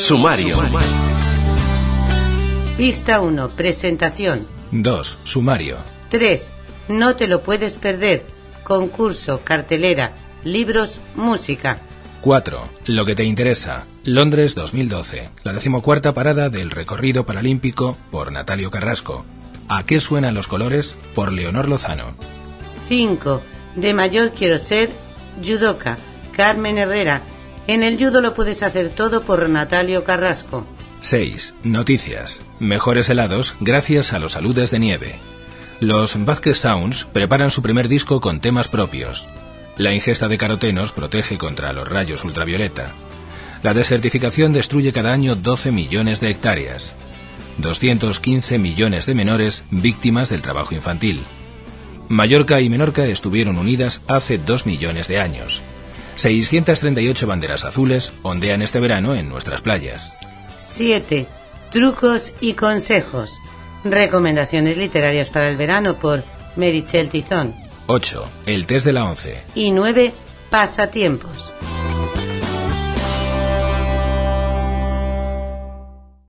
Sumario. Pista 1. Presentación. 2. Sumario. 3. No te lo puedes perder. Concurso, cartelera, libros, música. 4. Lo que te interesa. Londres 2012. La 14ª parada del recorrido paralímpico por Natalio Carrasco. ¿A qué suenan los colores? Por Leonor Lozano. 5. De mayor quiero ser judoka. Carmen Herrera. En el judo lo puedes hacer todo por Natalio Carrasco. 6. Noticias. Mejores helados gracias a los aludes de nieve. Los Vázquez Sounds preparan su primer disco con temas propios. La ingesta de carotenos protege contra los rayos ultravioleta. La desertificación destruye cada año 12 millones de hectáreas. 215 millones de menores víctimas del trabajo infantil. Mallorca y Menorca estuvieron unidas hace 2 millones de años. 638 banderas azules ondean este verano en nuestras playas. 7. Trucos y consejos. Recomendaciones literarias para el verano por Meritxell Tizón. 8. El test de la 11. Y 9. Pasatiempos.